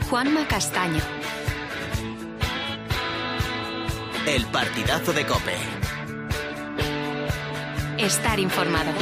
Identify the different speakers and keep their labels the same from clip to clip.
Speaker 1: Juanma Castaño.
Speaker 2: El partidazo de COPE.
Speaker 1: Estar informado.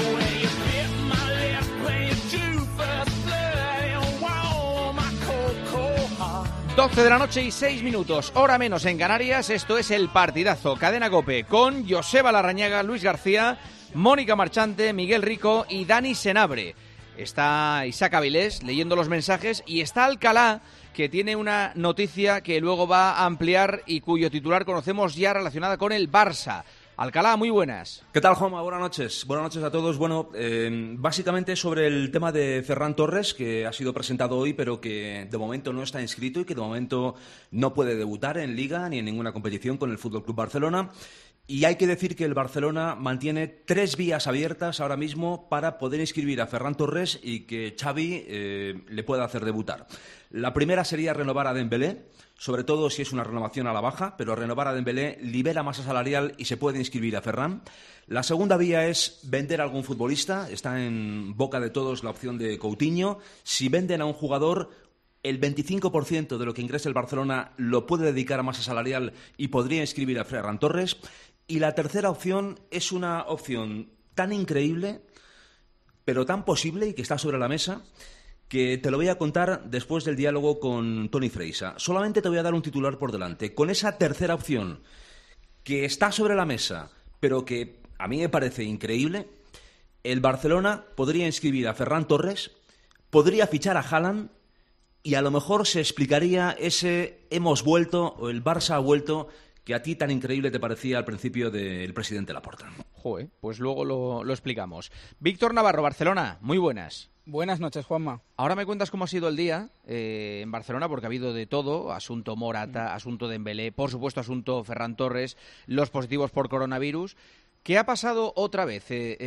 Speaker 3: 12 de la noche y 6 minutos, hora menos en Canarias. Esto es El Partidazo, Cadena COPE, con Joseba Larrañaga, Luis García, Mónica Marchante, Miguel Rico y Dani Senabre. Está Isaac Avilés leyendo los mensajes y está Alcalá, que tiene una noticia que luego va a ampliar y cuyo titular conocemos ya, relacionada con el Barça. Alcalá, muy buenas.
Speaker 4: ¿Qué tal, Juanma? Buenas noches. Buenas noches a todos. Bueno, básicamente sobre el tema de Ferran Torres, que ha sido presentado hoy, pero que de momento no está inscrito y que de momento no puede debutar en Liga ni en ninguna competición con el FC Barcelona. Y hay que decir que el Barcelona mantiene 3 vías abiertas ahora mismo para poder inscribir a Ferran Torres y que Xavi le pueda hacer debutar. La primera sería renovar a Dembélé, sobre todo si es una renovación a la baja, pero renovar a Dembélé libera masa salarial y se puede inscribir a Ferran. La segunda vía es vender a algún futbolista, está en boca de todos la opción de Coutinho. Si venden a un jugador, el 25% de lo que ingrese el Barcelona lo puede dedicar a masa salarial y podría inscribir a Ferran Torres. Y la tercera opción es una opción tan increíble, pero tan posible y que está sobre la mesa, que te lo voy a contar después del diálogo con Toni Freixa. Solamente te voy a dar un titular por delante. Con esa tercera opción, que está sobre la mesa, pero que a mí me parece increíble, el Barcelona podría inscribir a Ferran Torres, podría fichar a Haaland y a lo mejor se explicaría ese hemos vuelto o el Barça ha vuelto que a ti tan increíble te parecía al principio del presidente Laporta.
Speaker 3: Joder, pues luego lo explicamos. Víctor Navarro, Barcelona, muy buenas.
Speaker 5: Buenas noches, Juanma.
Speaker 3: Ahora me cuentas cómo ha sido el día en Barcelona, porque ha habido de todo, asunto Morata, asunto Dembélé, por supuesto asunto Ferran Torres, los positivos por coronavirus. ¿Qué ha pasado otra vez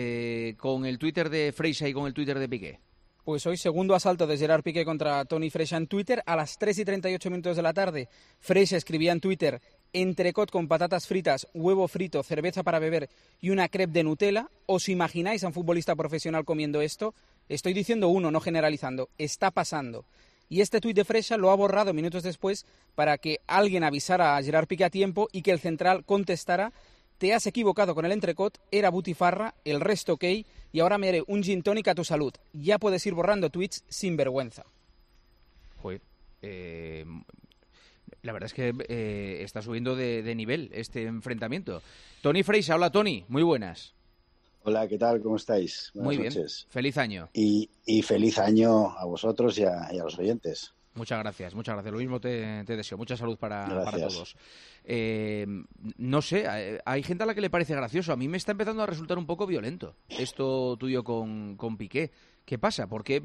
Speaker 3: con el Twitter de Freixa y con el Twitter de Piqué?
Speaker 5: Pues hoy, segundo asalto de Gerard Piqué contra Toni Freixa en Twitter, a las 3:38 de la tarde. Freixa escribía en Twitter: entrecot con patatas fritas, huevo frito, cerveza para beber y una crepe de Nutella. ¿Os imagináis a un futbolista profesional comiendo esto? Estoy diciendo uno, no generalizando. Está pasando. Y este tuit de Freixa lo ha borrado minutos después para que alguien avisara a Gerard Piqué a tiempo y que el central contestara: te has equivocado con el entrecot, era butifarra, el resto ok, y ahora me haré un gin tonic a tu salud. Ya puedes ir borrando tweets sin vergüenza.
Speaker 3: Joder, la verdad es que está subiendo de nivel este enfrentamiento. Toni Freixa, hola Toni, muy buenas.
Speaker 6: Hola, ¿qué tal? ¿Cómo estáis? Buenas
Speaker 3: muy bien,
Speaker 6: noches.
Speaker 3: Feliz año.
Speaker 6: Y feliz año a vosotros y a los oyentes.
Speaker 3: Muchas gracias. Lo mismo te deseo. Mucha salud para todos. No sé, hay gente a la que le parece gracioso. A mí me está empezando a resultar un poco violento esto tuyo con Piqué. ¿Qué pasa? ¿Por qué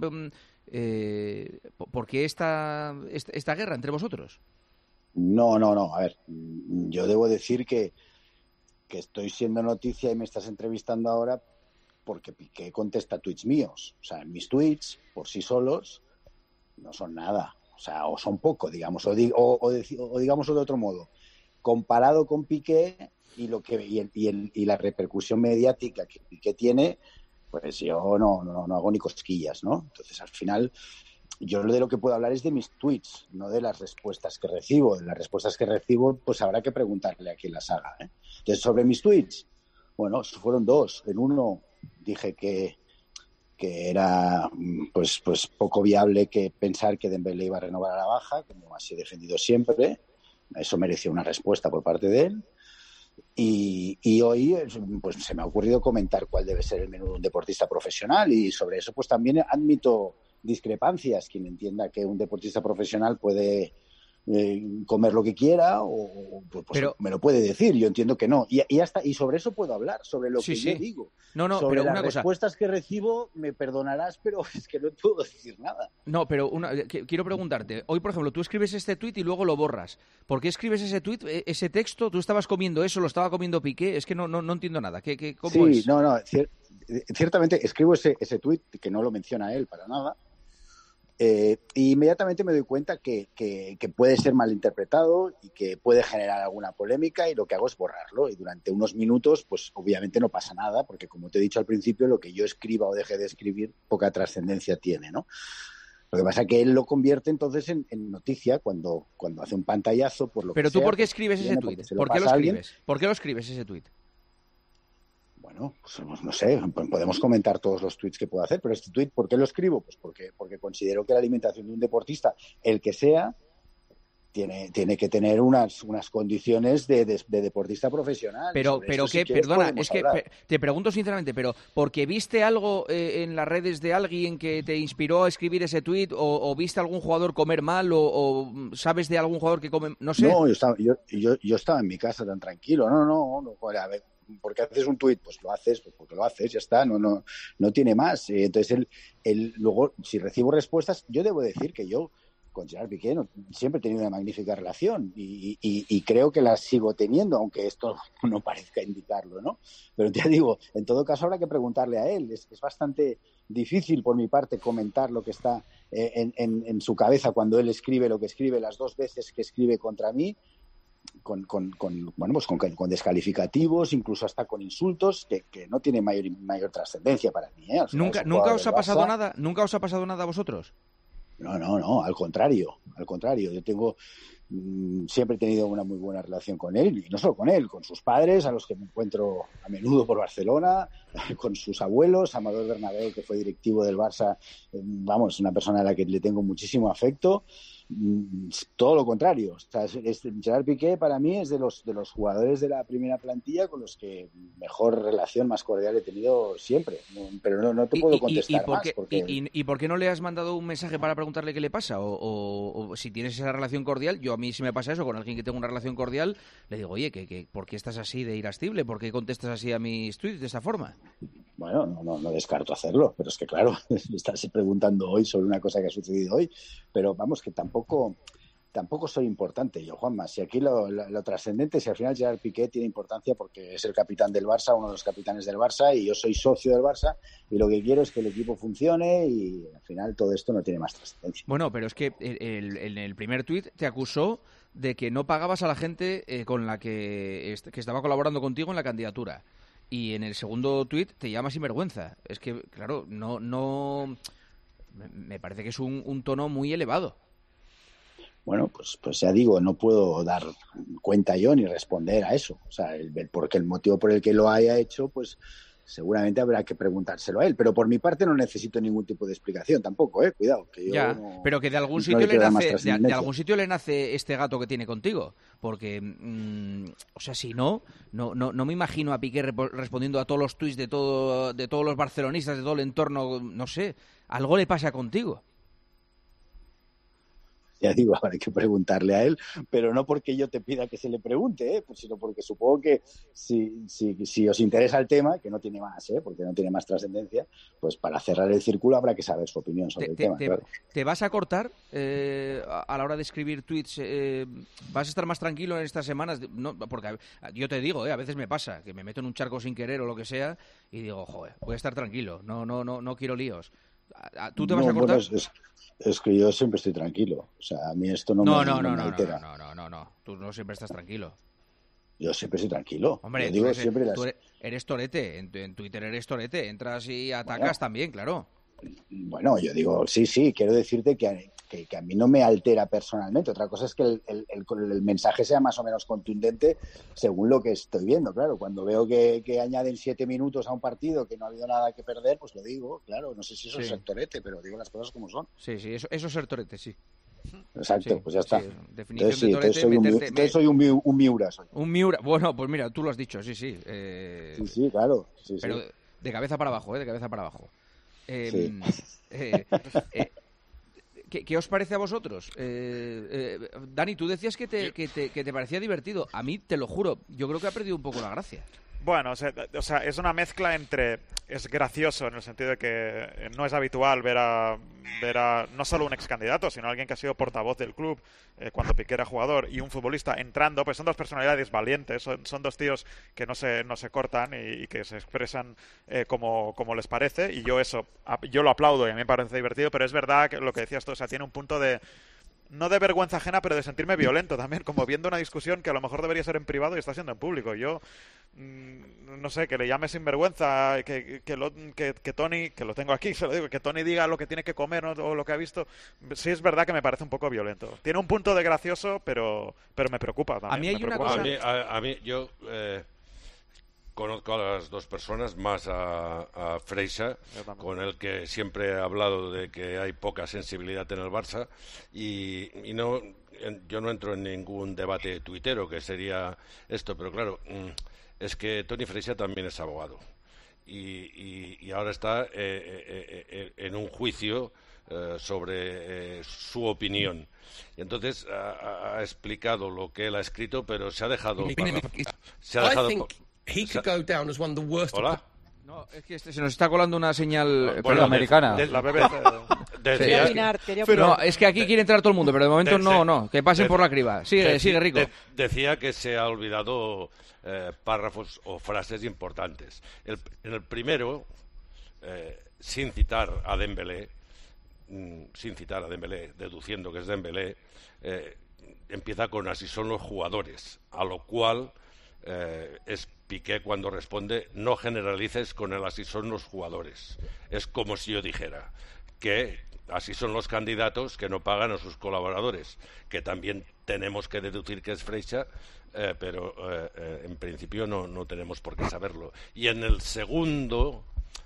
Speaker 3: esta guerra entre vosotros?
Speaker 6: No. A ver, yo debo decir que estoy siendo noticia y me estás entrevistando ahora porque Piqué contesta tweets míos. O sea, mis tweets, por sí solos, no son nada. O sea, o son poco, digamos, o digámoslo de otro modo. Comparado con Piqué y la repercusión mediática que Piqué tiene, pues yo no hago ni cosquillas, ¿no? Entonces, al final, yo de lo que puedo hablar es de mis tweets, no de las respuestas que recibo. Las respuestas que recibo, pues habrá que preguntarle a quien las haga, ¿eh? Entonces, sobre mis tweets, bueno, fueron 2. En uno dije que era pues poco viable que pensar que Dembélé iba a renovar a la baja, como así he defendido siempre. Eso mereció una respuesta por parte de él. Y hoy pues se me ha ocurrido comentar cuál debe ser el menú de un deportista profesional, y sobre eso pues también admito discrepancias. Quien entienda que un deportista profesional puede comer lo que quiera pues pero, me lo puede decir. Yo entiendo que no, y hasta y sobre eso puedo hablar, sobre lo que yo digo. Sobre
Speaker 3: pero
Speaker 6: las respuestas que recibo, me perdonarás, pero es que no puedo decir nada.
Speaker 3: No, pero quiero preguntarte, hoy por ejemplo tú escribes este tuit y luego lo borras. ¿Por qué escribes ese tuit, ese texto? ¿Tú estabas comiendo eso, lo estaba comiendo Piqué? Es que no entiendo nada. ¿Cómo es?
Speaker 6: Ciertamente escribo ese tuit que no lo menciona él para nada. Inmediatamente me doy cuenta que puede ser malinterpretado y que puede generar alguna polémica, y lo que hago es borrarlo, y durante unos minutos pues obviamente no pasa nada, porque como te he dicho al principio, lo que yo escriba o deje de escribir poca trascendencia tiene, ¿no? Lo que pasa es que él lo convierte entonces en noticia cuando hace un pantallazo por lo
Speaker 3: Pero
Speaker 6: que
Speaker 3: tú,
Speaker 6: sea,
Speaker 3: ¿por qué escribes ese tuit? ¿Por qué lo escribes? ¿Por qué lo escribes ese tuit?
Speaker 6: Bueno, pues no sé, podemos comentar todos los tuits que puedo hacer, pero este tuit, ¿por qué lo escribo? Pues porque considero que la alimentación de un deportista, el que sea, tiene que tener unas condiciones de deportista profesional.
Speaker 3: Pero que, perdona, es que te pregunto sinceramente, pero ¿porque viste algo en las redes de alguien que te inspiró a escribir ese tuit o viste a algún jugador comer mal o sabes de algún jugador que come, no sé?
Speaker 6: No, yo estaba en mi casa tan tranquilo, no, a ver, ¿por qué haces un tuit? Pues lo haces, pues porque lo haces, ya está, no tiene más. Entonces, luego, si recibo respuestas, yo debo decir que yo con Gerard Piqué siempre he tenido una magnífica relación y creo que la sigo teniendo, aunque esto no parezca indicarlo, ¿no? Pero te digo, en todo caso habrá que preguntarle a él. Es bastante difícil por mi parte comentar lo que está en su cabeza cuando él escribe lo que escribe, las 2 veces que escribe contra mí, con descalificativos, incluso hasta con insultos que no tiene mayor trascendencia para mí.
Speaker 3: ¿Nunca os ha pasado nada? ¿Nunca os ha pasado nada a vosotros?
Speaker 6: No, al contrario. Yo siempre he tenido una muy buena relación con él, y no solo con él, con sus padres, a los que me encuentro a menudo por Barcelona, con sus abuelos, Amador Bernabéu, que fue directivo del Barça, una persona a la que le tengo muchísimo afecto. Todo lo contrario. O sea, Gerard Piqué para mí es de los jugadores de la primera plantilla con los que mejor relación, más cordial he tenido siempre. Pero no te puedo contestar más.
Speaker 3: ¿Y por qué no le has mandado un mensaje para preguntarle qué le pasa? O si tienes esa relación cordial, a mí si me pasa eso con alguien que tengo una relación cordial, le digo, oye, ¿por qué estás así de irascible? ¿Por qué contestas así a mis tweets de esta forma?
Speaker 6: Bueno, no descarto hacerlo, pero es que claro, me estás preguntando hoy sobre una cosa que ha sucedido hoy, pero vamos, que tampoco soy importante yo, Juanma. Si aquí lo trascendente, si al final Gerard Piqué tiene importancia porque es el capitán del Barça, uno de los capitanes del Barça, y yo soy socio del Barça, y lo que quiero es que el equipo funcione, y al final todo esto no tiene más trascendencia.
Speaker 3: Bueno, pero es que en el primer tuit te acusó de que no pagabas a la gente con la que estaba colaborando contigo en la candidatura. Y en el segundo tuit te llama sinvergüenza. Es que, claro, no me parece que es un tono muy elevado.
Speaker 6: Bueno, pues ya digo, no puedo dar cuenta yo ni responder a eso. O sea, porque el motivo por el que lo haya hecho, pues seguramente habrá que preguntárselo a él. Pero por mi parte no necesito ningún tipo de explicación tampoco, cuidado. Que yo
Speaker 3: pero que de algún sitio le nace este gato que tiene contigo. Porque, o sea, si no me imagino a Piqué respondiendo a todos los tuits de todos los barcelonistas, de todo el entorno, no sé, algo le pasa contigo.
Speaker 6: Ya digo, habrá que preguntarle a él, pero no porque yo te pida que se le pregunte, pues, sino porque supongo que si os interesa el tema, que no tiene más, porque no tiene más trascendencia, pues para cerrar el círculo habrá que saber su opinión sobre el tema. Claro.
Speaker 3: ¿Te vas a cortar a la hora de escribir tweets? ¿Vas a estar más tranquilo en estas semanas? No, porque yo te digo, a veces me pasa que me meto en un charco sin querer o lo que sea y digo, joder, voy a estar tranquilo, no quiero líos. ¿Tú te vas a cortar?
Speaker 6: Es que yo siempre estoy tranquilo. O sea, a mí esto no me altera.
Speaker 3: No. Tú no siempre estás tranquilo.
Speaker 6: Yo siempre estoy tranquilo.
Speaker 3: Hombre,
Speaker 6: tú
Speaker 3: eres torete. En Twitter eres torete. Entras y atacas también, claro.
Speaker 6: Bueno, yo digo, sí. Quiero decirte que a mí no me altera personalmente. Otra cosa es que el mensaje sea más o menos contundente según lo que estoy viendo. Claro, cuando veo que añaden 7 minutos a un partido, que no ha habido nada que perder, pues lo digo. Claro, no sé si eso es ser torete, pero digo las cosas como son.
Speaker 3: Sí, eso es ser torete, sí.
Speaker 6: Exacto, pues ya está.
Speaker 3: Sí, definición de torete,
Speaker 6: entonces soy un Miura.
Speaker 3: Un Miura. Bueno, pues mira, tú lo has dicho, sí.
Speaker 6: Sí, claro. Sí,
Speaker 3: pero de cabeza para abajo, de cabeza para abajo.
Speaker 6: Sí.
Speaker 3: ¿Qué os parece a vosotros? Dani, tú decías que te parecía divertido. A mí, te lo juro, yo creo que ha perdido un poco la gracia.
Speaker 7: Bueno, o sea, es una mezcla entre... Es gracioso en el sentido de que no es habitual ver a no solo un ex candidato, sino alguien que ha sido portavoz del club cuando Piqué era jugador y un futbolista entrando, pues son dos personalidades valientes, son dos tíos que no se cortan y que se expresan como les parece, y yo lo aplaudo y a mí me parece divertido, pero es verdad que lo que decías tú, o sea, tiene un punto de no de vergüenza ajena, pero de sentirme violento también, como viendo una discusión que a lo mejor debería ser en privado y está siendo en público. Yo, no sé, que le llame sinvergüenza, que Tony, que lo tengo aquí, se lo digo, que Tony diga lo que tiene que comer, ¿no? O lo que ha visto, sí es verdad que me parece un poco violento. Tiene un punto de gracioso, pero me preocupa también.
Speaker 3: A mí hay una cosa...
Speaker 8: A mí yo conozco a las dos personas, más a Freixa, con el que siempre he hablado de que hay poca sensibilidad en el Barça, y yo no entro en ningún debate tuitero, que sería esto, pero claro, es que Toni Freixa también es abogado, y ahora está en un juicio sobre su opinión. Y entonces ha explicado lo que él ha escrito, pero se ha dejado...
Speaker 9: He could go down as one of the worst.
Speaker 8: Hola.
Speaker 3: No, es que se nos está colando una señal
Speaker 5: americana.
Speaker 7: La BBC.
Speaker 3: No, es que aquí quiere entrar todo el mundo, pero de momento no. Que pasen por la criba. Sigue, Rico.
Speaker 8: Decía que se ha olvidado párrafos o frases importantes. En el primero, sin citar a Dembélé, deduciendo que es Dembélé, empieza con así son los jugadores, a lo cual es Piqué cuando responde: no generalices con el así son los jugadores. Es como si yo dijera que así son los candidatos que no pagan a sus colaboradores, que también tenemos que deducir que es Freixa, pero en principio no tenemos por qué saberlo. Y en el segundo,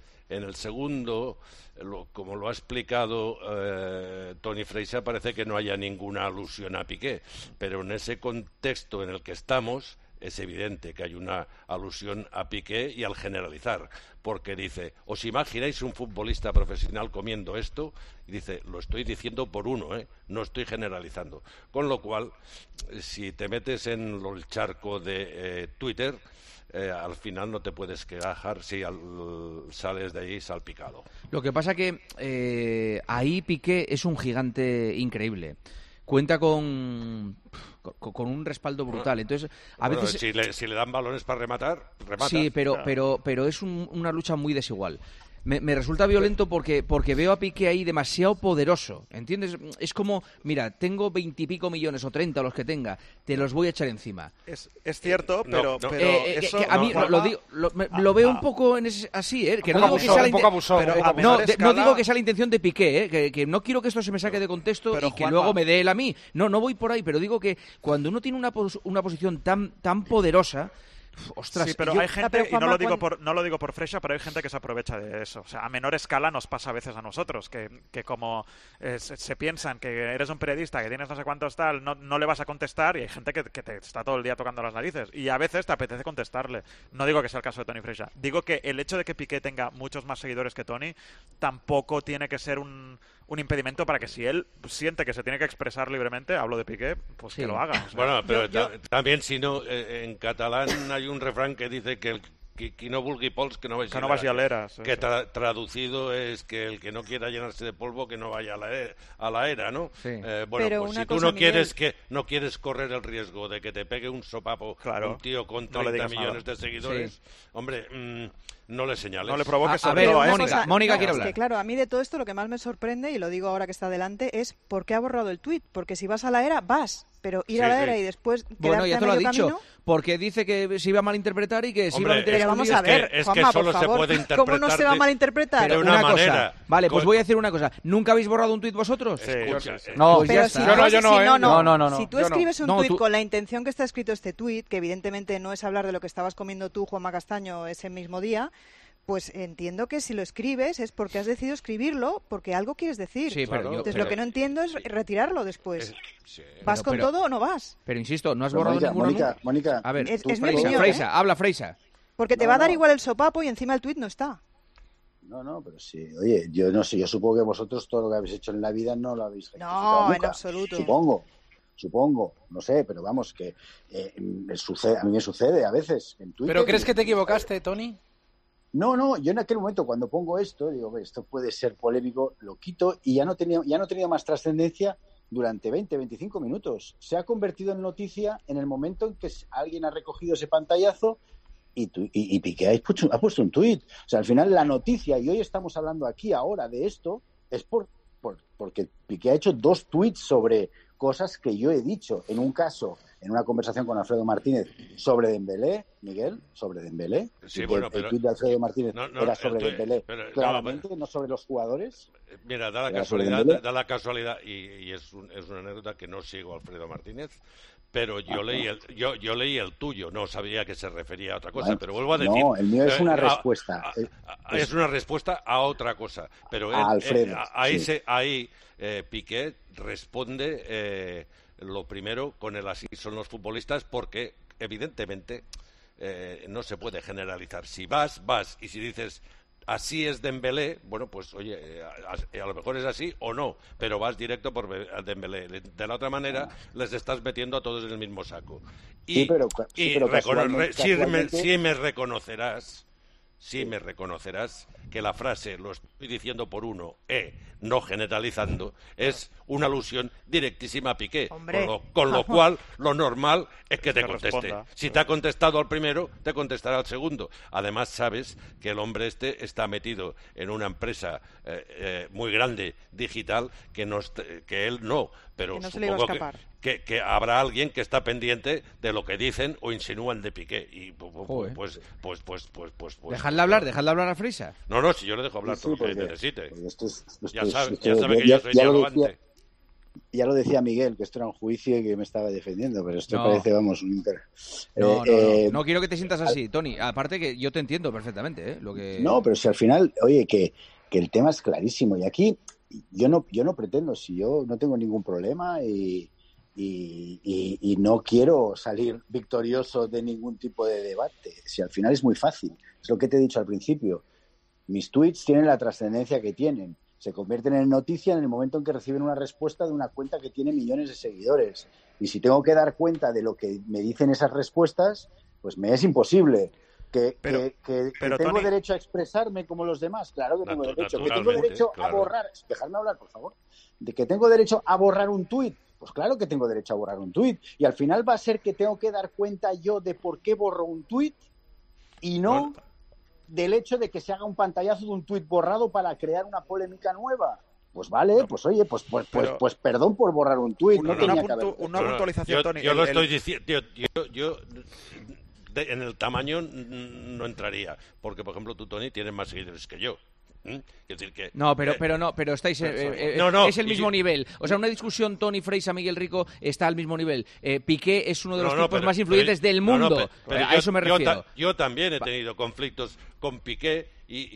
Speaker 8: como lo ha explicado Toni Freixa, parece que no haya ninguna alusión a Piqué, pero en ese contexto en el que estamos es evidente que hay una alusión a Piqué, y al generalizar, porque dice: ¿os imagináis un futbolista profesional comiendo esto? Y dice: lo estoy diciendo por uno, no estoy generalizando. Con lo cual, si te metes en el charco de Twitter, al final no te puedes quejar si sales de ahí salpicado.
Speaker 3: Lo que pasa que ahí Piqué es un gigante increíble. Cuenta con un respaldo brutal. Entonces, a veces
Speaker 8: si le dan balones para rematar, remata.
Speaker 3: Sí, pero es una lucha muy desigual. Me resulta violento porque veo a Piqué ahí demasiado poderoso, ¿entiendes? Es como, mira, tengo 20 y pico millones o 30 los que tenga, te los voy a echar encima.
Speaker 7: Es cierto, pero eso...
Speaker 3: a mí lo veo un poco así, que no digo que sea no digo que sea la intención de Piqué, que no quiero que esto se me saque de contexto y que luego me dé él a mí. No voy por ahí, pero digo que cuando uno tiene una posición tan poderosa... Ostras,
Speaker 7: sí, pero hay gente, y no lo digo por Freixa, pero hay gente que se aprovecha de eso. O sea, a menor escala nos pasa a veces a nosotros, que como se piensan que eres un periodista, que tienes no sé cuántos tal, no le vas a contestar, y hay gente que te está todo el día tocando las narices, y a veces te apetece contestarle. No digo que sea el caso de Toni Freixa. Digo que el hecho de que Piqué tenga muchos más seguidores que Toni tampoco tiene que ser un impedimento para que, si él siente que se tiene que expresar libremente, hablo de Piqué, pues sí, que lo haga. O sea,
Speaker 8: bueno, pero también, si no, en catalán hay un refrán que dice que el qui no vulgui pols, que no vagi
Speaker 7: a l'era.
Speaker 8: Que traducido es que el que no quiera llenarse de polvo, que no vaya a la era, ¿no?
Speaker 3: Sí.
Speaker 8: Bueno, pero pues si tú no quieres correr el riesgo de que te pegue un sopapo un tío con 30 millones de seguidores, hombre, no le señales.
Speaker 7: No le provoques.
Speaker 3: A ver, Mónica quiere hablar.
Speaker 10: Es que, claro, a mí de todo esto lo que más me sorprende, y lo digo ahora que está delante, es por qué ha borrado el tuit. Porque si vas a la era, vas. Pero ir a la era y después
Speaker 3: bueno, ya te lo ha dicho,
Speaker 10: camino...
Speaker 3: porque dice que se iba a malinterpretar y que se iba a meter...
Speaker 10: Pero vamos a ver,
Speaker 8: es
Speaker 10: Juanma,
Speaker 8: que solo
Speaker 10: por favor,
Speaker 8: se puede interpretar
Speaker 10: ¿cómo no se va a malinterpretar?
Speaker 3: Pero una cosa, vale, pues voy a decir una cosa. ¿Nunca habéis borrado un tuit vosotros?
Speaker 7: Sí,
Speaker 3: no,
Speaker 10: pues ya está.
Speaker 3: No.
Speaker 10: Si tú escribes un tuit con la intención que está escrito este tuit, que evidentemente no es hablar de lo que estabas comiendo tú, Juanma Castaño, ese mismo día... Pues entiendo que si lo escribes es porque has decidido escribirlo, porque algo quieres decir.
Speaker 3: Sí, pero
Speaker 10: entonces lo que no entiendo es retirarlo después. ¿Vas con todo o no vas?
Speaker 3: Pero insisto, no has borrado ninguno.
Speaker 6: Mónica,
Speaker 3: a ver,
Speaker 10: es mi opinión,
Speaker 3: Freixa, habla Freixa.
Speaker 10: Porque te va a dar igual el sopapo y encima el tuit no está.
Speaker 6: No, pero sí. Oye, yo no sé, yo supongo que vosotros todo lo que habéis hecho en la vida no lo habéis rectificado nunca.
Speaker 10: En absoluto.
Speaker 6: Supongo, no sé, pero vamos, que a mí me sucede a veces en Twitter.
Speaker 5: ¿Pero crees que te equivocaste, Toni?
Speaker 6: No, yo en aquel momento cuando pongo esto, digo, esto puede ser polémico, lo quito y ya no tenía más trascendencia durante 20-25 minutos. Se ha convertido en noticia en el momento en que alguien ha recogido ese pantallazo y Piqué ha puesto un tuit. O sea, al final la noticia, y hoy estamos hablando aquí ahora de esto, es porque Piqué ha hecho 2 tuits sobre cosas que yo he dicho. En un caso, en una conversación con Alfredo Martínez sobre Dembélé, Miguel, sobre Dembélé.
Speaker 8: Sí, bueno,
Speaker 6: el tuit de Alfredo Martínez era sobre Dembélé, claramente, no sobre los jugadores.
Speaker 8: Mira, da la casualidad, y es una anécdota que no sigo a Alfredo Martínez, pero yo leí el tuyo, no sabía que se refería a otra cosa, pero vuelvo a decir...
Speaker 6: No, el mío es una respuesta.
Speaker 8: Es una respuesta a otra cosa, pero
Speaker 6: Alfredo,
Speaker 8: ahí Piqué responde lo primero con el así son los futbolistas, porque evidentemente no se puede generalizar. Si vas, y si dices... Así es Dembélé, bueno, pues oye, a lo mejor es así o no, pero vas directo por Dembélé. De la otra manera, les estás metiendo a todos en el mismo saco. Sí, me reconocerás que la frase, lo estoy diciendo por uno, no generalizando, es una alusión directísima a Piqué. Con lo cual, lo normal es que te conteste.
Speaker 7: Responda.
Speaker 8: Si te ha contestado al primero, te contestará al segundo. Además, sabes que el hombre está metido en una empresa muy grande, digital, que él no, pero
Speaker 10: que no se le iba a escapar.
Speaker 8: Que habrá alguien que está pendiente de lo que dicen o insinúan de Piqué. Y pues
Speaker 3: Dejadle hablar a Freisa.
Speaker 8: No, si yo le dejo hablar todo lo que necesite. Ya sabe que yo soy dialogante.
Speaker 6: Ya lo decía Miguel, que esto era un juicio y que me estaba defendiendo, pero esto parece, vamos, un inter...
Speaker 3: No quiero que te sientas así, Tony. Aparte que yo te entiendo perfectamente, lo que...
Speaker 6: No, pero si al final, oye, que el tema es clarísimo. Y aquí yo no pretendo, si yo no tengo ningún problema y no quiero salir victorioso de ningún tipo de debate. Si al final es muy fácil. Es lo que te he dicho al principio. Mis tweets tienen la trascendencia que tienen. Se convierten en noticia en el momento en que reciben una respuesta de una cuenta que tiene millones de seguidores. Y si tengo que dar cuenta de lo que me dicen esas respuestas, pues me es imposible. Pero tengo
Speaker 7: Tony...
Speaker 6: derecho a expresarme como los demás. Claro que tengo derecho. Que tengo derecho a borrar... Dejadme hablar, por favor. De que tengo derecho a borrar un tuit. Pues claro que tengo derecho a borrar un tuit. Y al final va a ser que tengo que dar cuenta yo de por qué borro un tuit y no... del hecho de que se haga un pantallazo de un tuit borrado para crear una polémica nueva. Pues vale, pues oye, pues perdón por borrar un tuit.
Speaker 7: Una puntualización, Tony.
Speaker 8: Yo lo estoy diciendo, yo en el tamaño no entraría, porque por ejemplo tú, Tony, tienes más seguidores que yo. Decir que,
Speaker 3: pero estáis es el mismo nivel. O sea, una discusión Tony Freisa Miguel Rico está al mismo nivel. Piqué es uno de los tipos más influyentes del mundo. A eso me refiero.
Speaker 8: Yo también he tenido conflictos con Piqué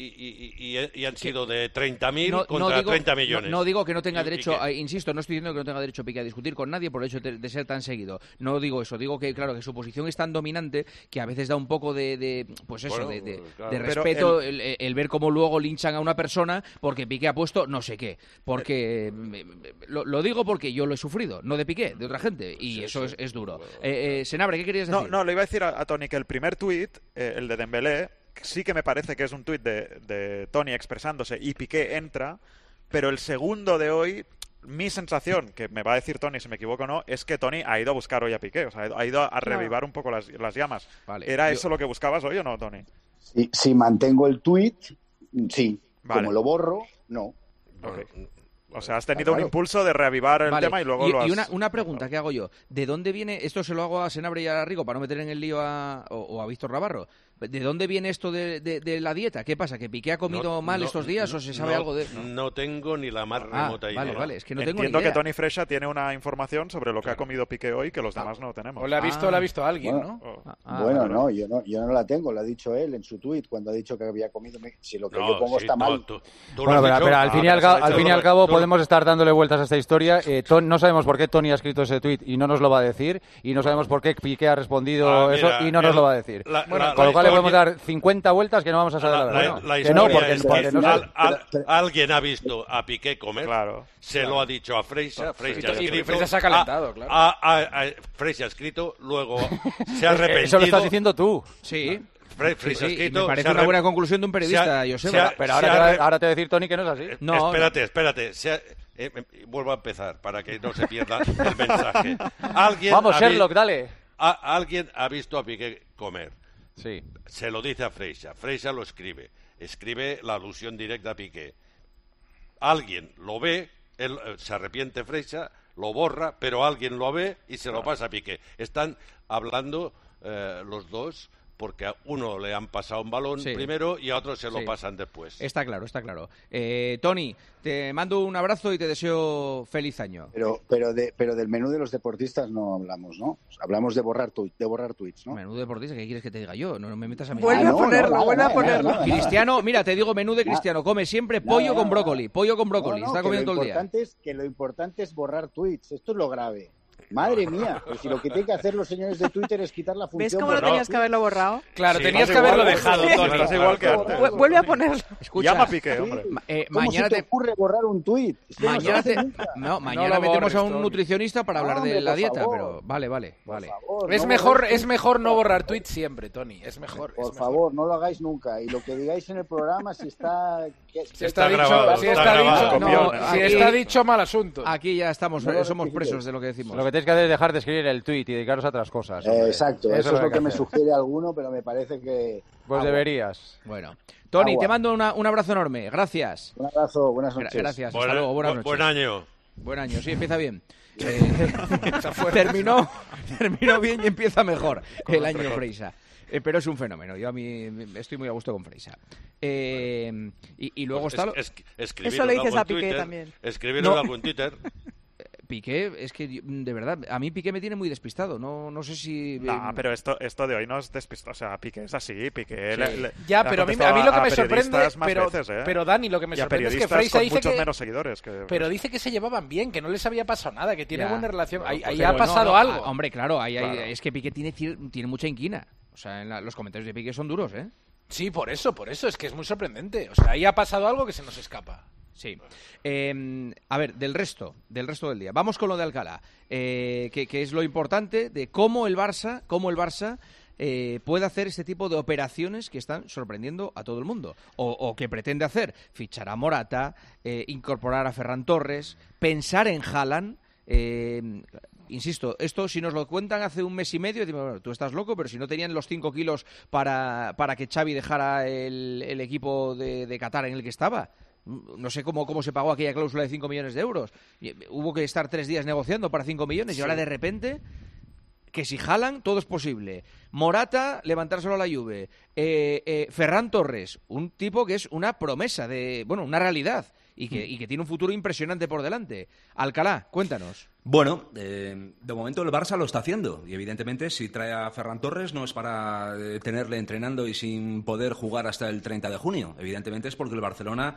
Speaker 8: y han sido de 30.000 contra 30 millones.
Speaker 3: No digo que no tenga derecho, insisto, no estoy diciendo que no tenga derecho Piqué a discutir con nadie por el hecho de ser tan seguido. No digo eso, digo que claro, que su posición es tan dominante que a veces da un poco de respeto el ver cómo luego linchan a una persona porque Piqué ha puesto no sé qué. Porque lo digo porque yo lo he sufrido, no de Piqué, de otra gente, y eso es duro. Senabre, ¿qué querías decir?
Speaker 7: No, le iba a decir a Tony que el primer tuit, el de Dembélé, sí que me parece que es un tuit de Tony expresándose y Piqué entra, pero el segundo de hoy, mi sensación, que me va a decir Tony si me equivoco o no, es que Tony ha ido a buscar hoy a Piqué, o sea, ha ido a revivar un poco las llamas. Vale, ¿Era eso lo que buscabas hoy o no, Tony?
Speaker 6: Si mantengo el tuit, sí.
Speaker 7: Vale.
Speaker 6: Como lo borro, no.
Speaker 7: Okay. O sea, has tenido un impulso de reavivar el tema y luego lo has...
Speaker 3: Y una pregunta que hago yo. ¿De dónde viene, esto se lo hago a Senabre y a Rico para no meter en el lío o a Víctor Navarro, ¿de dónde viene esto de la dieta? ¿Qué pasa? ¿Que Piqué ha comido mal estos días o se sabe algo de...?
Speaker 8: No tengo ni la más remota idea.
Speaker 3: Vale, es que no tengo
Speaker 7: Entiendo
Speaker 3: ni idea.
Speaker 7: que Tony Freisa tiene una información sobre lo que ha comido Piqué hoy que los demás no tenemos.
Speaker 5: O la ha visto alguien, ¿no?
Speaker 6: No, yo no la tengo, lo ha dicho él en su tuit cuando ha dicho que había comido. Si lo que yo pongo está mal...
Speaker 9: Bueno, pero al fin y al cabo podemos estar dándole vueltas a esta historia. No sabemos por qué Tony ha escrito ese tuit y no nos lo va a decir, y no sabemos por qué Piqué ha respondido eso y no nos lo va a decir. Con lo cual le podemos dar 50 vueltas que no vamos a saber la verdad.
Speaker 8: Alguien ha visto a Piqué comer, lo ha dicho a Freisa,
Speaker 5: Freisa se ha calentado,
Speaker 8: Freisa ha escrito, luego se ha arrepentido.
Speaker 9: Eso lo estás diciendo tú.
Speaker 3: Sí.
Speaker 8: Freisa escrito,
Speaker 3: me parece una buena conclusión de un periodista, Joseba.
Speaker 9: Pero ahora te voy a decir, Tony, que no es así.
Speaker 8: No, espérate. Vuelvo a empezar para que no se pierda el mensaje.
Speaker 9: Vamos, Sherlock, dale.
Speaker 8: Alguien ha visto a Piqué comer.
Speaker 9: Sí.
Speaker 8: Se lo dice a Freisa. Freisa lo escribe. Escribe la alusión directa a Piqué. Alguien lo ve se arrepiente Freixa, lo borra, pero alguien lo ve y se lo pasa a Piqué. Están hablando los dos porque a uno le han pasado un balón primero y a otro se lo pasan después.
Speaker 3: Está claro. Tony, te mando un abrazo y te deseo feliz año.
Speaker 6: Pero del menú de los deportistas no hablamos, ¿no? Hablamos de borrar tweets, ¿no?
Speaker 3: Menú deportista, ¿qué quieres que te diga yo? No me metas a mí.
Speaker 10: Vuelve a ponerlo.
Speaker 3: Cristiano, mira, te digo menú de Cristiano, come siempre pollo con brócoli, está comiendo todo el día.
Speaker 6: Lo importante es borrar tweets, esto es lo grave. Madre mía, pues si lo que tienen que hacer los señores de Twitter es quitar la función.
Speaker 10: ¿Ves cómo lo tenías que haberlo borrado?
Speaker 11: Claro, tenías que haberlo dejado, Tony.
Speaker 7: Es igual que antes.
Speaker 10: Vuelve a ponerlo.
Speaker 7: Escucha, llama a Piqué, hombre.
Speaker 6: ¿Cómo se te ocurre borrar un tuit?
Speaker 3: Mañana metemos a un nutricionista para hablar de la dieta, pero vale.
Speaker 11: Es mejor no borrar tweets siempre, Tony. Es mejor.
Speaker 6: Por favor, no lo hagáis nunca. Y lo que digáis en el programa, si está
Speaker 11: dicho, mal asunto.
Speaker 3: Aquí ya somos presos de lo que decimos.
Speaker 9: Lo que tenéis que hacer es dejar de escribir el tuit y dedicaros a otras cosas.
Speaker 6: Exacto, eso es lo que me sugiere alguno, pero me parece que...
Speaker 9: Pues deberías.
Speaker 3: Bueno, Tony, te mando un abrazo enorme. Gracias.
Speaker 6: Un abrazo, buenas noches.
Speaker 3: Gracias, hasta luego, buenas noches.
Speaker 8: Buen año.
Speaker 3: Buen año, sí, empieza bien. Terminó bien y empieza mejor el año Freixa. Pero es un fenómeno. Yo a mí estoy muy a gusto con Freixa. Y luego está...
Speaker 10: Eso le dices a Piqué también.
Speaker 8: Escribirlo algo en Twitter.
Speaker 3: Piqué, es que de verdad, a mí Piqué me tiene muy despistado. No sé si...
Speaker 7: No, pero esto de hoy no es despistado. O sea, Piqué es así. Piqué
Speaker 11: pero a mí lo que me sorprende... Pero Dani, lo que me sorprende es que Freixa dice que...
Speaker 7: menos seguidores
Speaker 11: pero dice que se llevaban bien, que no les había pasado nada, que tiene buena relación. Ahí ha pasado algo.
Speaker 3: Hombre, claro, es que Piqué tiene mucha inquina. O sea, los comentarios de Piqué son duros, ¿eh?
Speaker 11: Sí, por eso, es que es muy sorprendente. O sea, ahí ha pasado algo que se nos escapa.
Speaker 3: Sí. A ver, del resto del día. Vamos con lo de Alcalá, que es lo importante de cómo el Barça puede hacer este tipo de operaciones que están sorprendiendo a todo el mundo. O que pretende hacer. Fichar a Morata, incorporar a Ferran Torres, pensar en Haaland. Insisto, esto si nos lo cuentan hace un mes y medio, decimos, bueno, tú estás loco, pero si no tenían los 5 kilos para que Xavi dejara el equipo de Qatar en el que estaba. No sé cómo se pagó aquella cláusula de 5 millones de euros. Hubo que estar 3 días negociando para 5 millones y ahora de repente... que si jalan, todo es posible. Morata, levantárselo a la Juve. Ferran Torres, un tipo que es una promesa, una realidad, y que tiene un futuro impresionante por delante. Alcalá, cuéntanos.
Speaker 4: Bueno, de momento el Barça lo está haciendo. Y evidentemente, si trae a Ferran Torres, no es para tenerle entrenando y sin poder jugar hasta el 30 de junio. Evidentemente es porque el Barcelona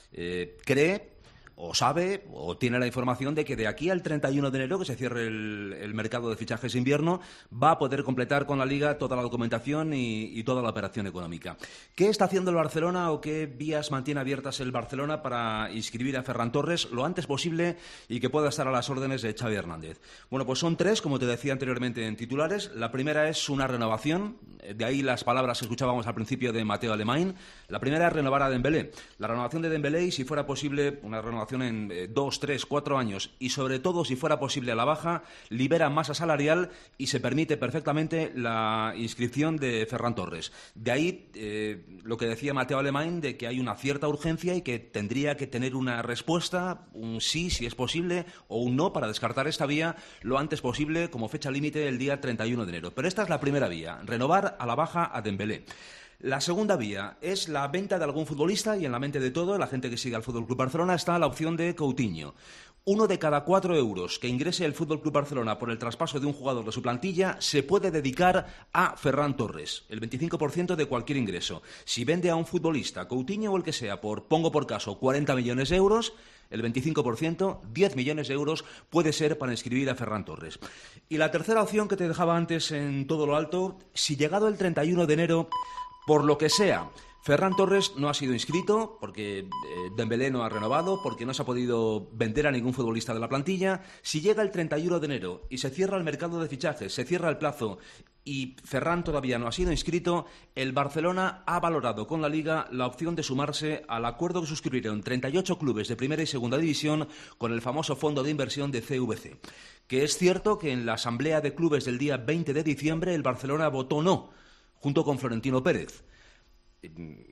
Speaker 4: cree... o sabe, o tiene la información de que de aquí al 31 de enero, que se cierre el mercado de fichajes de invierno, va a poder completar con la Liga toda la documentación y toda la operación económica. ¿Qué está haciendo el Barcelona o qué vías mantiene abiertas el Barcelona para inscribir a Ferran Torres lo antes posible y que pueda estar a las órdenes de Xavi Hernández? Bueno, pues son 3, como te decía anteriormente en titulares. La primera es una renovación, de ahí las palabras que escuchábamos al principio de Mateo Alemany. La primera es renovar a Dembélé. La renovación de Dembélé, y si fuera posible, una renovación en 2, 3, 4 años y sobre todo si fuera posible a la baja, libera masa salarial y se permite perfectamente la inscripción de Ferran Torres. De ahí lo que decía Mateo Alemany de que hay una cierta urgencia y que tendría que tener una respuesta, un sí si es posible o un no para descartar esta vía lo antes posible como fecha límite el día 31 de enero. Pero esta es la primera vía, renovar a la baja a Dembélé. La segunda vía es la venta de algún futbolista y en la mente de todo, la gente que sigue al FC Barcelona, está la opción de Coutinho. 1 de cada 4 euros que ingrese el FC Barcelona por el traspaso de un jugador de su plantilla se puede dedicar a Ferran Torres, el 25% de cualquier ingreso. Si vende a un futbolista, Coutinho o el que sea, pongo por caso 40 millones de euros, el 25%, 10 millones de euros, puede ser para inscribir a Ferran Torres. Y la tercera opción que te dejaba antes en todo lo alto, si llegado el 31 de enero... por lo que sea, Ferran Torres no ha sido inscrito porque Dembélé no ha renovado, porque no se ha podido vender a ningún futbolista de la plantilla. Si llega el 31 de enero y se cierra el mercado de fichajes, se cierra el plazo y Ferran todavía no ha sido inscrito, el Barcelona ha valorado con la Liga la opción de sumarse al acuerdo que suscribieron 38 clubes de primera y segunda división con el famoso fondo de inversión de CVC. Que es cierto que en la asamblea de clubes del día 20 de diciembre el Barcelona votó no, junto con Florentino Pérez.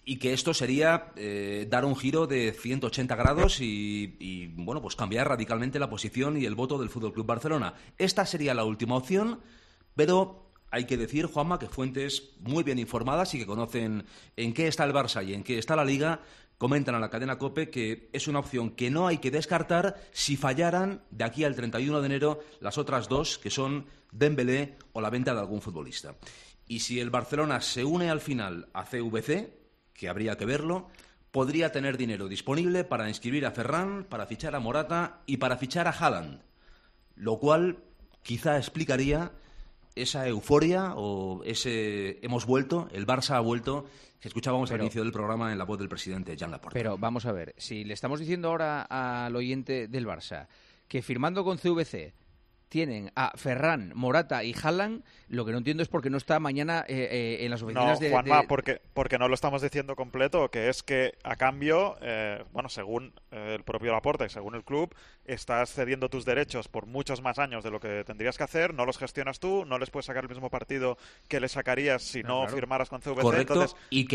Speaker 4: y que esto sería dar un giro de 180 grados y bueno, pues cambiar radicalmente la posición y el voto del FC Barcelona. Esta sería la última opción, pero hay que decir, Juanma, que fuentes muy bien informadas y que conocen en qué está el Barça y en qué está la Liga comentan a la cadena COPE que es una opción que no hay que descartar si fallaran de aquí al 31 de enero las otras dos, que son Dembélé o la venta de algún futbolista. Y si el Barcelona se une al final a CVC, que habría que verlo, podría tener dinero disponible para inscribir a Ferran, para fichar a Morata y para fichar a Haaland, lo cual quizá explicaría esa euforia o ese hemos vuelto, el Barça ha vuelto, que escuchábamos al inicio del programa en la voz del presidente Joan Laporta.
Speaker 3: Pero vamos a ver, si le estamos diciendo ahora al oyente del Barça que firmando con CVC tienen a Ferran, Morata y Haaland, lo que no entiendo es por qué no está mañana en las oficinas
Speaker 7: de... No, Juanma, porque no lo estamos diciendo completo, que es que a cambio, bueno, según el propio Laporta y según el club, estás cediendo tus derechos por muchos más años de lo que tendrías que hacer, no los gestionas tú, no les puedes sacar el mismo partido que le sacarías si no firmaras con CVC.
Speaker 4: Correcto,
Speaker 7: entonces,
Speaker 4: y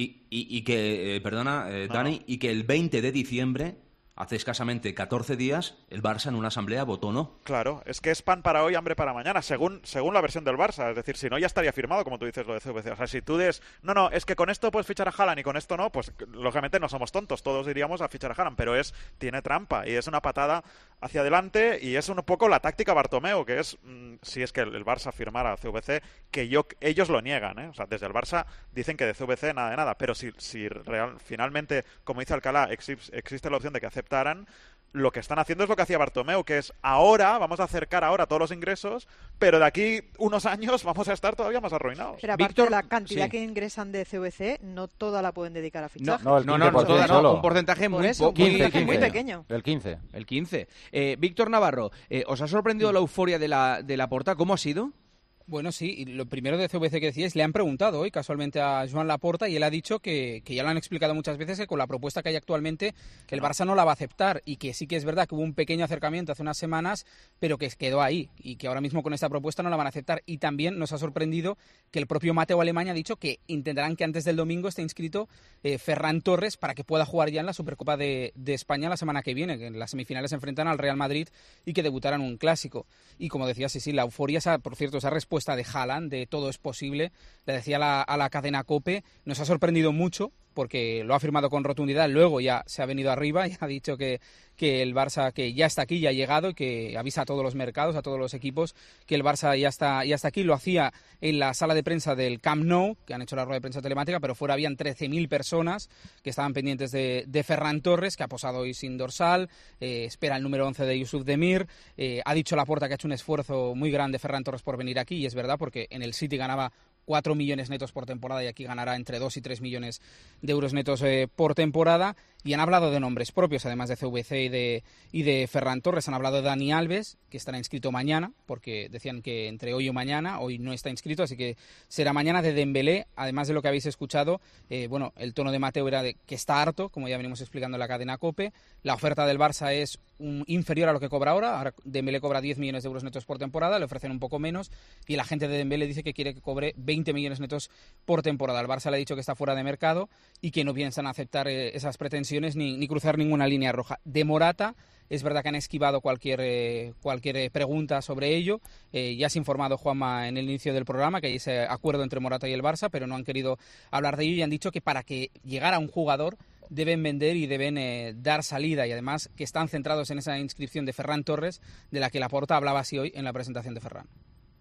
Speaker 4: que, Dani, y que el 20 de diciembre... Hace escasamente 14 días, el Barça en una asamblea votó no.
Speaker 7: Claro, es que es pan para hoy, hambre para mañana, según la versión del Barça. Es decir, si no, ya estaría firmado, como tú dices, lo de CVC. O sea, si tú no, es que con esto puedes fichar a Haaland y con esto no, pues lógicamente no somos tontos, todos iríamos a fichar a Haaland, pero tiene trampa y es una patada hacia adelante y es un poco la táctica Bartomeu, que es, si es que el Barça firmara a CVC, que ellos lo niegan, ¿eh? O sea, desde el Barça dicen que de CVC nada de nada, pero si finalmente, como dice Alcalá, existe la opción de que aceptaran, lo que están haciendo es lo que hacía Bartomeu, que es ahora, vamos a acercar ahora todos los ingresos, pero de aquí unos años vamos a estar todavía más arruinados.
Speaker 10: Pero aparte de la cantidad que ingresan de CVC, no toda la pueden dedicar a fichajes.
Speaker 3: No, toda no, un porcentaje muy
Speaker 10: pequeño.
Speaker 9: El 15.
Speaker 3: El 15. Víctor Navarro, ¿os ha sorprendido la euforia de la Porta? ¿Cómo ha sido?
Speaker 5: Bueno, sí, y lo primero de CVC que decíais, le han preguntado hoy casualmente a Joan Laporta y él ha dicho que ya lo han explicado muchas veces, que con la propuesta que hay actualmente el Barça no la va a aceptar y que sí que es verdad que hubo un pequeño acercamiento hace unas semanas, pero que quedó ahí y que ahora mismo con esta propuesta no la van a aceptar. Y también nos ha sorprendido que el propio Mateu Alemany ha dicho que intentarán que antes del domingo esté inscrito Ferran Torres para que pueda jugar ya en la Supercopa de España la semana que viene, que en las semifinales se enfrentan al Real Madrid y que debutarán un clásico. Y como decía, sí, la euforia, por cierto, esa respuesta de Haaland, de todo es posible, le decía a la cadena COPE, nos ha sorprendido mucho porque lo ha afirmado con rotundidad, luego ya se ha venido arriba y ha dicho que el Barça que ya está aquí, ya ha llegado y que avisa a todos los mercados, a todos los equipos que el Barça ya está aquí. Lo hacía en la sala de prensa del Camp Nou, que han hecho la rueda de prensa telemática, pero fuera habían 13.000 personas que estaban pendientes de Ferran Torres, que ha posado hoy sin dorsal, espera el número 11 de Yusuf Demir, ha dicho Laporta que ha hecho un esfuerzo muy grande Ferran Torres por venir aquí, y es verdad, porque en el City ganaba 4 millones netos por temporada y aquí ganará entre 2 y 3 millones de euros netos por temporada. Y han hablado de nombres propios, además de CVC y de Ferran Torres. Han hablado de Dani Alves, que estará inscrito mañana, porque decían que entre hoy o mañana, hoy no está inscrito, así que será mañana. De Dembélé, además de lo que habéis escuchado, bueno, el tono de Mateu era de que está harto, como ya venimos explicando en la cadena COPE. La oferta del Barça es inferior a lo que cobra ahora Dembélé cobra 10 millones de euros netos por temporada, le ofrecen un poco menos, y la gente de Dembélé dice que quiere que cobre 20 millones netos por temporada. El Barça le ha dicho que está fuera de mercado y que no piensan aceptar esas pretensiones ni cruzar ninguna línea roja. De Morata, es verdad que han esquivado cualquier pregunta sobre ello. Ya se ha informado Juanma en el inicio del programa que hay ese acuerdo entre Morata y el Barça, pero no han querido hablar de ello y han dicho que para que llegara un jugador deben vender y deben dar salida, y además que están centrados en esa inscripción de Ferran Torres, de la que Laporta hablaba así hoy en la presentación de Ferran.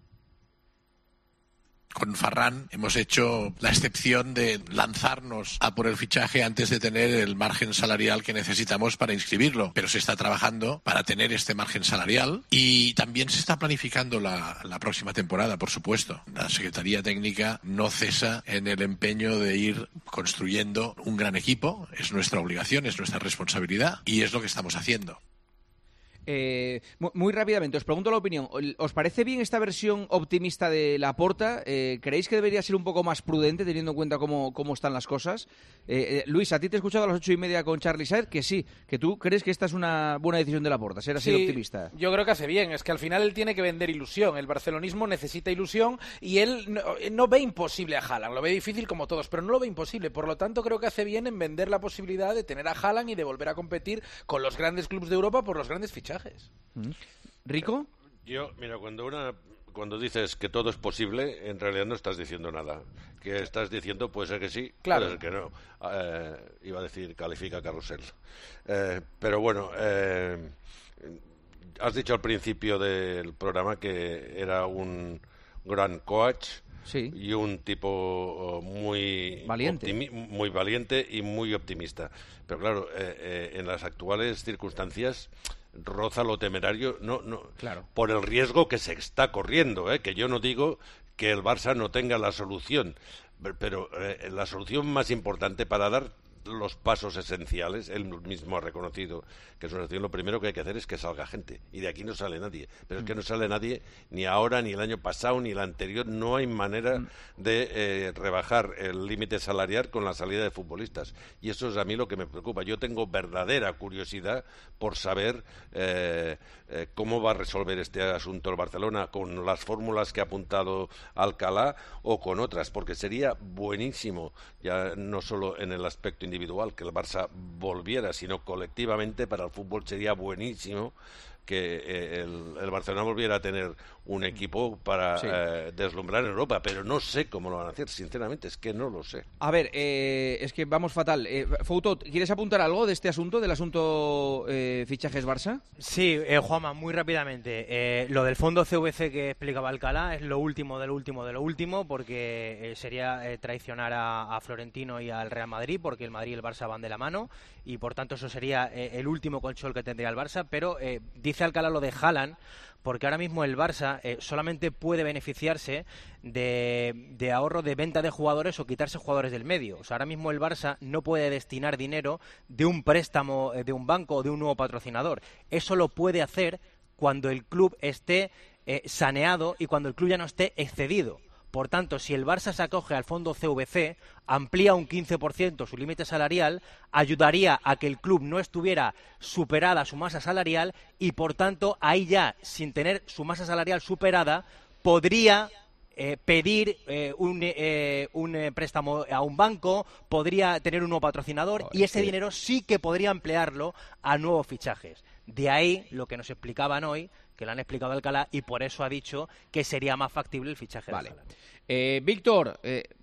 Speaker 12: Con Ferran hemos hecho la excepción de lanzarnos a por el fichaje antes de tener el margen salarial que necesitamos para inscribirlo, pero se está trabajando para tener este margen salarial y también se está planificando la próxima temporada, por supuesto. La Secretaría Técnica no cesa en el empeño de ir construyendo un gran equipo, es nuestra obligación, es nuestra responsabilidad y es lo que estamos haciendo.
Speaker 3: Muy rápidamente, os pregunto la opinión. ¿Os parece bien esta versión optimista de Laporta? ¿Creéis que debería ser un poco más prudente teniendo en cuenta cómo están las cosas? Luis, a ti te he escuchado a las 8:30 con Charlie Saer, que sí, que tú crees que esta es una buena decisión de Laporta, ser así optimista.
Speaker 11: Yo creo que hace bien. Es que al final él tiene que vender ilusión. El barcelonismo necesita ilusión y él no ve imposible a Haaland. Lo ve difícil como todos, pero no lo ve imposible. Por lo tanto, creo que hace bien en vender la posibilidad de tener a Haaland y de volver a competir con los grandes clubes de Europa por los grandes fichajes.
Speaker 3: ¿Rico?
Speaker 8: Yo, mira, cuando dices que todo es posible, en realidad no estás diciendo nada. Que estás diciendo puede ser que sí,
Speaker 11: claro,
Speaker 8: puede ser que no. Iba a decir califica carrusel. Pero bueno, has dicho al principio del programa que era un gran coach.
Speaker 3: Sí.
Speaker 8: Y un tipo muy valiente y muy optimista. Pero claro, en las actuales circunstancias roza lo temerario,
Speaker 3: claro,
Speaker 8: por el riesgo que se está corriendo, que yo no digo que el Barça no tenga la solución, pero la solución más importante para dar los pasos esenciales, él mismo ha reconocido que es una solución, lo primero que hay que hacer es que salga gente, y de aquí no sale nadie, pero es que no sale nadie ni ahora, ni el año pasado, ni el anterior. No hay manera de rebajar el límite salarial con la salida de futbolistas, y eso es a mí lo que me preocupa. Yo tengo verdadera curiosidad por saber cómo va a resolver este asunto el Barcelona, con las fórmulas que ha apuntado Alcalá o con otras, porque sería buenísimo, ya no solo en el aspecto individual, que el Barça volviera, sino colectivamente para el fútbol sería buenísimo que el Barcelona volviera a tener un equipo para deslumbrar en Europa, pero no sé cómo lo van a hacer, sinceramente, es que no lo sé.
Speaker 3: A ver, es que vamos fatal. Fouto, ¿quieres apuntar algo de este asunto, del asunto fichajes Barça?
Speaker 13: Sí, Juanma, muy rápidamente. Lo del fondo CVC que explicaba Alcalá es lo último de lo último de lo último, porque sería traicionar a Florentino y al Real Madrid, porque el Madrid y el Barça van de la mano, y por tanto eso sería el último colchón que tendría el Barça, pero dice Alcalá lo de Haaland, porque ahora mismo el Barça solamente puede beneficiarse de ahorro de venta de jugadores o quitarse jugadores del medio. O sea, ahora mismo el Barça no puede destinar dinero de un préstamo de un banco o de un nuevo patrocinador. Eso lo puede hacer cuando el club esté saneado y cuando el club ya no esté excedido. Por tanto, si el Barça se acoge al fondo CVC, amplía un 15% su límite salarial, ayudaría a que el club no estuviera superada su masa salarial y, por tanto, ahí ya, sin tener su masa salarial superada, podría pedir un préstamo a un banco, podría tener un nuevo patrocinador y ese dinero sí que podría emplearlo a nuevos fichajes. De ahí lo que nos explicaban hoy, que lo han explicado Alcalá, y por eso ha dicho que sería más factible el fichaje de Haaland.
Speaker 3: Víctor,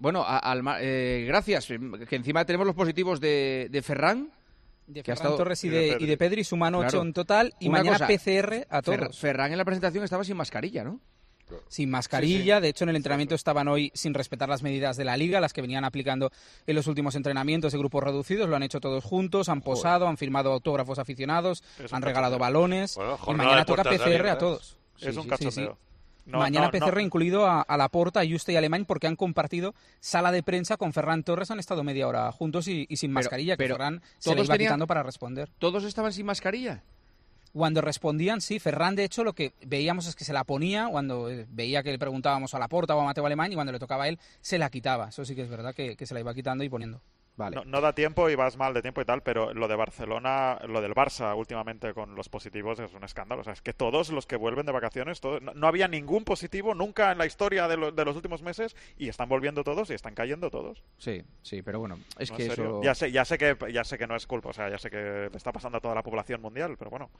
Speaker 3: gracias, que encima tenemos los positivos de Ferran.
Speaker 5: De Ferran Torres y de Pedri, suman 8 en total, y mañana PCR a todos.
Speaker 3: Ferran en la presentación estaba sin mascarilla, ¿no?
Speaker 5: Sin mascarilla, sí. De hecho en el entrenamiento estaban hoy sin respetar las medidas de la Liga, las que venían aplicando en los últimos entrenamientos de grupos reducidos, lo han hecho todos juntos, han posado, han firmado autógrafos aficionados, han regalado balones, y mañana toca PCR a todos.
Speaker 7: Es un cachondeo.
Speaker 5: Mañana PCR incluido a Laporta, Juste y Alemany, porque han compartido sala de prensa con Ferran Torres, han estado media hora juntos y sin mascarilla, que Ferran se le iba quitando para responder.
Speaker 3: ¿Todos estaban sin mascarilla?
Speaker 5: Cuando respondían, sí. Ferran, de hecho, lo que veíamos es que se la ponía cuando veía que le preguntábamos a Laporta o a Mateo Alemany, y cuando le tocaba a él, se la quitaba. Eso sí que es verdad que se la iba quitando y poniendo.
Speaker 3: Vale.
Speaker 7: No da tiempo y vas mal de tiempo y tal, pero lo de Barcelona, lo del Barça últimamente con los positivos es un escándalo. O sea, es que todos los que vuelven de vacaciones, no había ningún positivo nunca en la historia de los últimos meses, y están volviendo todos y están cayendo todos.
Speaker 3: Sí, pero bueno, es que
Speaker 7: eso... Ya sé que no es culpa, o sea, ya sé que le está pasando a toda la población mundial, pero bueno,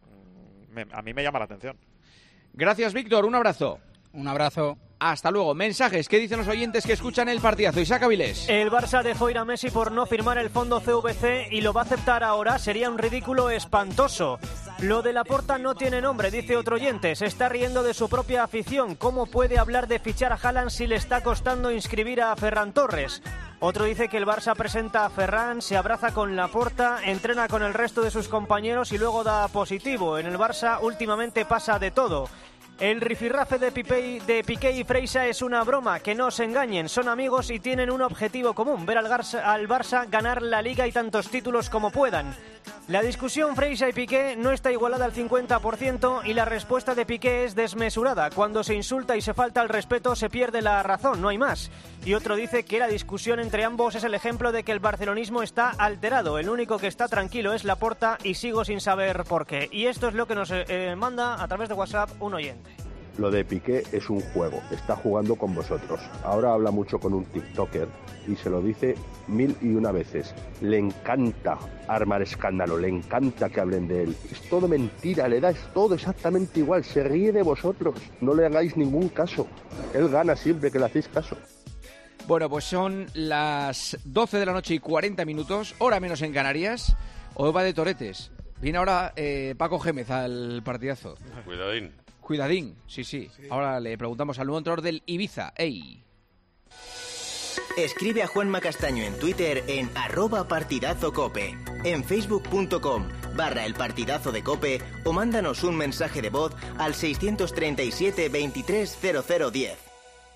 Speaker 7: a mí me llama la atención.
Speaker 3: Gracias, Víctor, un abrazo.
Speaker 5: Un abrazo.
Speaker 3: Hasta luego. Mensajes. ¿Qué dicen los oyentes que escuchan el partidazo? Isaac Avilés.
Speaker 14: El Barça dejó ir a Messi por no firmar el fondo CVC y lo va a aceptar ahora. Sería un ridículo espantoso. Lo de Laporta no tiene nombre, dice otro oyente. Se está riendo de su propia afición. ¿Cómo puede hablar de fichar a Haaland si le está costando inscribir a Ferran Torres? Otro dice que el Barça presenta a Ferran, se abraza con Laporta, entrena con el resto de sus compañeros y luego da positivo. En el Barça últimamente pasa de todo. El rifirrafe de Piqué y Freixa es una broma, que no se engañen, son amigos y tienen un objetivo común, ver al Barça ganar la Liga y tantos títulos como puedan. La discusión Freixa y Piqué no está igualada al 50% y la respuesta de Piqué es desmesurada. Cuando se insulta y se falta al respeto se pierde la razón, no hay más. Y otro dice que la discusión entre ambos es el ejemplo de que el barcelonismo está alterado. El único que está tranquilo es Laporta y sigo sin saber por qué. Y esto es lo que nos manda a través de WhatsApp un oyente.
Speaker 15: Lo de Piqué es un juego, está jugando con vosotros. Ahora habla mucho con un TikToker y se lo dice 1001 veces. Le encanta armar escándalo, le encanta que hablen de él. Es todo mentira, le da todo exactamente igual, se ríe de vosotros. No le hagáis ningún caso. Él gana siempre que le hacéis caso.
Speaker 3: Bueno, pues son las 12 de la noche y 40 minutos, hora menos en Canarias. Hoy va de toretes. Viene ahora Paco Gémez al partidazo. Cuidadín, sí. Ahora le preguntamos al nuevo entrenador del Ibiza. ¡Ey!
Speaker 2: Escribe a Juanma Castaño en Twitter en @partidazocope, en facebook.com/El Partidazo de Cope o mándanos un mensaje de voz al 637 23 0010.